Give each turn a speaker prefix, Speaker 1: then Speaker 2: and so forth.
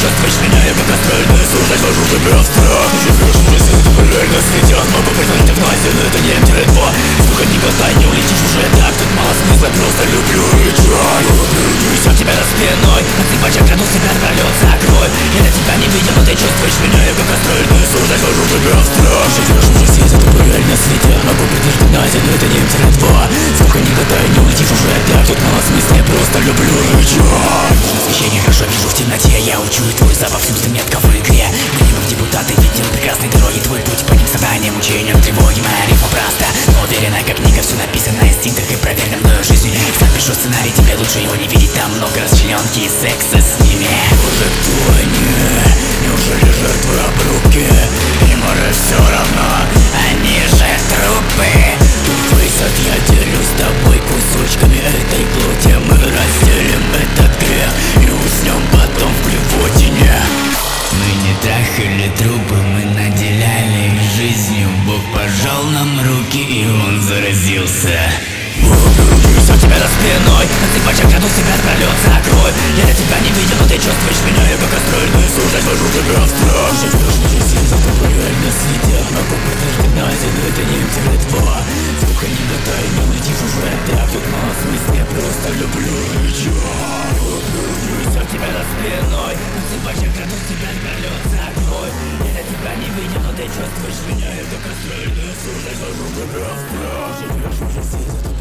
Speaker 1: чувствуешь меня, я как астральный сужать вожу тебя в страх. Ты живешь в жизни, это реально светят. Могу признать эвтаназию, но это не М-2. Сука, никогда не улетишь уже так. Тут мало смысла, просто люблю рычать. Несет тебя за спиной, отсыпать я краду себя, пролет закрой. Я на тебя не видел, но ты чувствуешь меня, я как астральный сужать вожу тебя в страх. Ты живешь в жизни, это реально светят. Могу признать эвтаназию, но это не М-2. Сука, никогда не улетишь уже так. Тут мало смысла, я просто люблю рычать. Освещение хорошо вижу в темноте, я учую твой запах, всюду метка в игре. Минимум депутаты видел прекрасной дороги, твой путь по ним страданиям, мучениям, тревоги. Моя рифма проста, но уверена, как книга, все написано на инстинктах и проверено мною жизнью. Сам пишу сценарий, тебе лучше его не видеть, там много расчленки и секса с ними. Боже, кто они? Неужели жертвы обрубки? Им уже все равно, они же трупы. Тут я делюсь с тобой кусочками этой плоти. Мы разделим этот грех и уснем потом в блевотине. Мы не трахали трупы, мы наделяли их жизнью. Бог пожал нам руки, и он заразился. Несет тебя за спиной, отсыпать я краду себя, пролет закрой. Я на тебя не видел, но ты чувствуешь меня, я как астральный сужать вожу тебя в страх. Живешь в жизни, за тобой реально светят. Могу признать эвтаназию, но это не М-2. Сука, не готай, не улетишь уже так. Тут мало смысла, я просто люблю рычать. Несет тебя за спиной, отсыпать я краду себя, пролет закрой. Я на тебя не видел, но ты чувствуешь меня, я как астральный сужать вожу тебя в страх. Живешь в жизни, за тобой